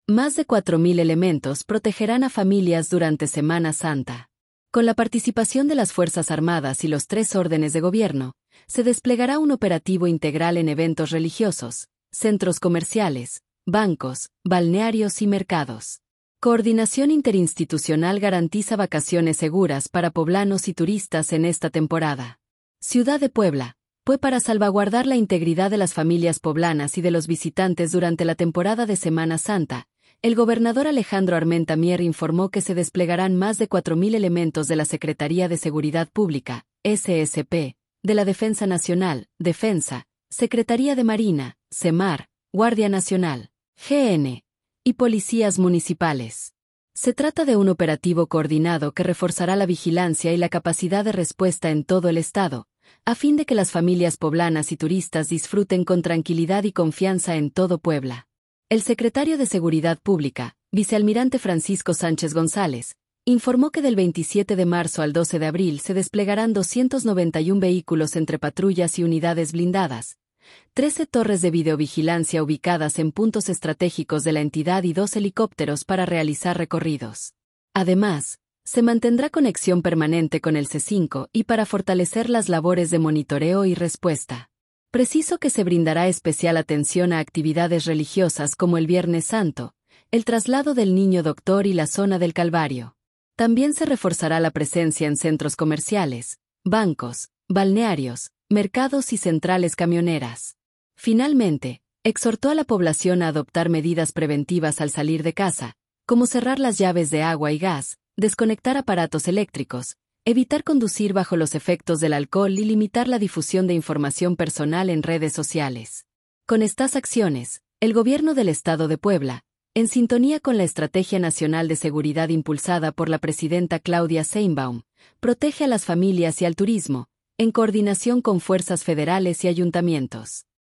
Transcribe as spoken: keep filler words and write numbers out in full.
Más de cuatro mil elementos protegerán a familias durante Semana Santa. Con la participación de las Fuerzas Armadas y los tres órdenes de gobierno, se desplegará un operativo integral en eventos religiosos, centros comerciales, bancos, balnearios y mercados. Coordinación interinstitucional garantiza vacaciones seguras para poblanos y turistas en esta temporada. Ciudad de Puebla, P U E para salvaguardar la integridad de las familias poblanas y de los visitantes durante la temporada de Semana Santa. El gobernador Alejandro Armenta Mier informó que se desplegarán más de cuatro mil elementos de la Secretaría de Seguridad Pública, S S P, de la Defensa Nacional, Defensa, Secretaría de Marina, SEMAR, Guardia Nacional, G N, y policías municipales. Se trata de un operativo coordinado que reforzará la vigilancia y la capacidad de respuesta en todo el estado, a fin de que las familias poblanas y turistas disfruten con tranquilidad y confianza en todo Puebla. El secretario de Seguridad Pública, vicealmirante Francisco Sánchez González, informó que del veintisiete de marzo al doce de abril se desplegarán doscientos noventa y uno vehículos entre patrullas y unidades blindadas, trece torres de videovigilancia ubicadas en puntos estratégicos de la entidad y dos helicópteros para realizar recorridos. Además, se mantendrá conexión permanente con el C cinco y para fortalecer las labores de monitoreo y respuesta. Preciso que se brindará especial atención a actividades religiosas como el Viernes Santo, el traslado del Niño Doctor y la zona del Calvario. También se reforzará la presencia en centros comerciales, bancos, balnearios, mercados y centrales camioneras. Finalmente, exhortó a la población a adoptar medidas preventivas al salir de casa, como cerrar las llaves de agua y gas, desconectar aparatos eléctricos, evitar conducir bajo los efectos del alcohol y limitar la difusión de información personal en redes sociales. Con estas acciones, el gobierno del Estado de Puebla, en sintonía con la Estrategia Nacional de Seguridad impulsada por la presidenta Claudia Sheinbaum, protege a las familias y al turismo, en coordinación con fuerzas federales y ayuntamientos.